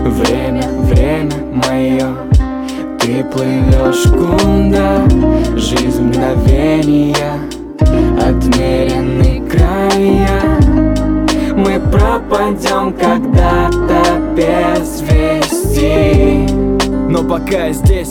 Время, время мое, ты плывешь куда? Жизнь мгновения, отмеренные края. Мы пропадем когда-то без вести. Но пока я здесь,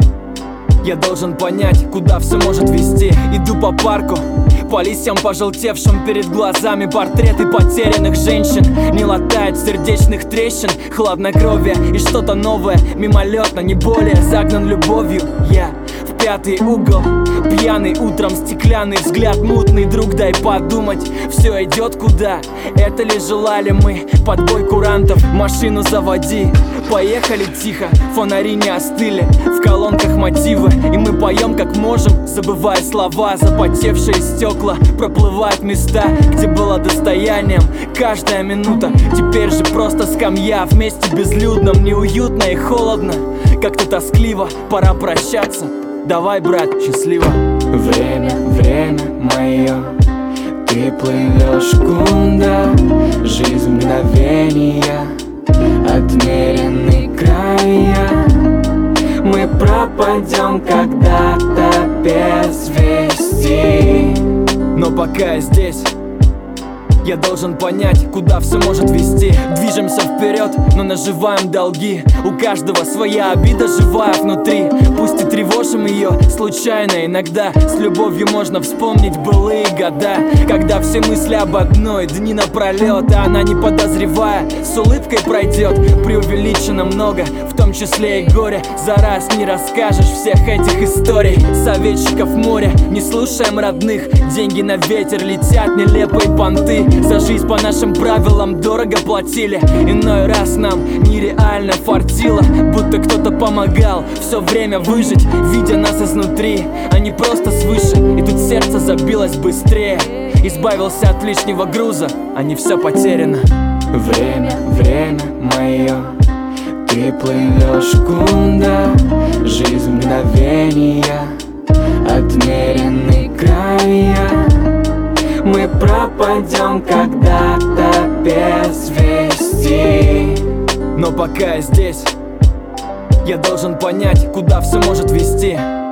я должен понять, куда все может вести. Иду по парку, по листьям пожелтевшим, перед глазами портреты потерянных женщин. Не латает сердечных трещин, хладнокровие и что-то новое, мимолетно, не более загнан любовью. Я в пятый угол, пьяный утром, стеклянный взгляд мутный. Друг, дай подумать, все идет куда? Это ли желали мы? Под бой курантов машину заводи. Поехали тихо, фонари не остыли, в колонках мотивы, и мы поем как можем, забывая слова. Запотевшие стекла проплывают места, где было достоянием каждая минута. Теперь же просто скамья, в месте безлюдном, неуютно и холодно. Как-то тоскливо, пора прощаться. Давай, брат, счастливо. Время, время мое, ты плывешь куда? Жизнь мгновения, отмеренные края. Мы пропадем когда-то без вести. Но пока я здесь, я должен понять, куда все может вести. Движемся вперед, но наживаем долги. У каждого своя обида живая внутри. Пусть и тревожим ее случайно иногда. С любовью можно вспомнить былые года, когда все мысли об одной дни напролет, а она, не подозревая, с улыбкой пройдет. Преувеличено много, в том числе и горе. За раз не расскажешь всех этих историй. Советчиков море, не слушаем родных. Деньги на ветер летят, нелепые понты. За жизнь по нашим правилам дорого платили. Иной раз нам нереально фартило, будто кто-то помогал все время выжить, видя нас изнутри, а не просто свыше. И тут сердце забилось быстрее. Избавился от лишнего груза, а не все потеряно. Время, время мое, ты плывешь куда? Жизнь мгновения, отмеренные края. Мы пропадем когда-то без вести. Но пока я здесь, я должен понять, куда все может вести.